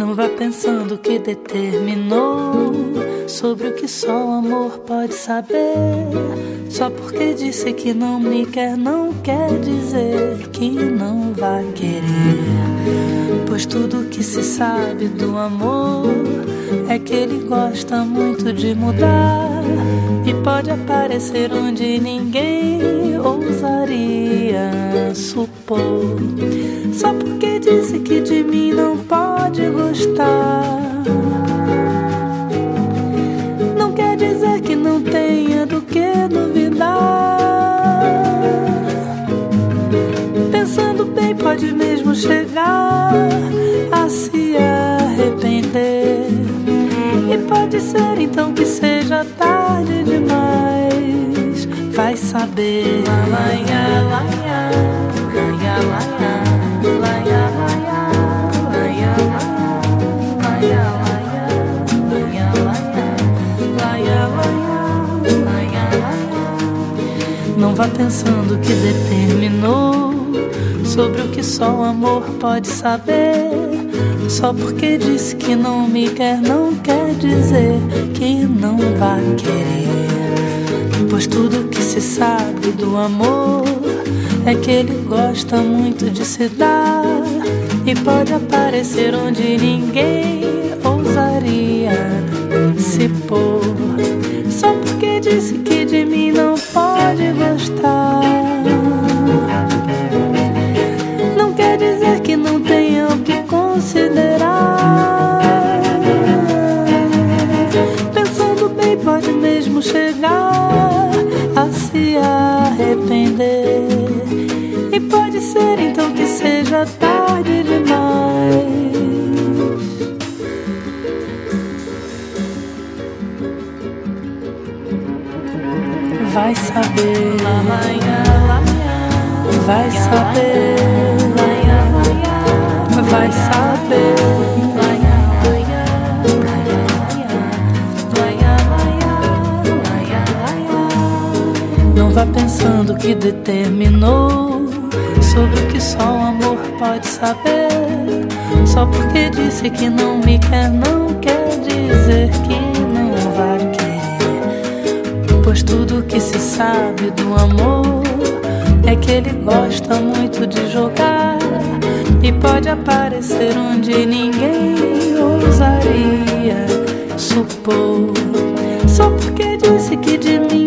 Não vá pensando que determinou sobre o que só o amor pode saber. Só porque disse que não me quer, não quer dizer que não vai querer. Pois tudo que se sabe do amor é que ele gosta muito de mudar e pode aparecer onde ninguém ousaria supor. Só porque disse que de mim não pode gostar, não quer dizer que não tenha do que duvidar. Pensando bem, pode mesmo chegar a se arrepender. E pode ser então que seja tarde demais. Vai saber. Não vá pensando que determinou sobre o que só o amor pode saber. Só porque disse que não me quer, não quer dizer que não vai querer. Pois tudo que se sabe do amor é que ele gosta muito de se dar e pode aparecer onde ninguém ousaria se pôr. Só porque disse que de mim não pode gostar, não quer dizer que não tenha o que considerar. Pensando bem, pode mesmo chegar a se arrepender. E pode ser então que seja tarde demais. Vai saber, vai saber, vai saber. Não vá pensando que determinou sobre o que só o amor pode saber. Só porque disse que não me quer, não quer dizer que não vai querer. Pois tudo que se sabe do amor é que ele gosta muito de jogar e pode aparecer onde ninguém ousaria supor. Só porque disse que de mim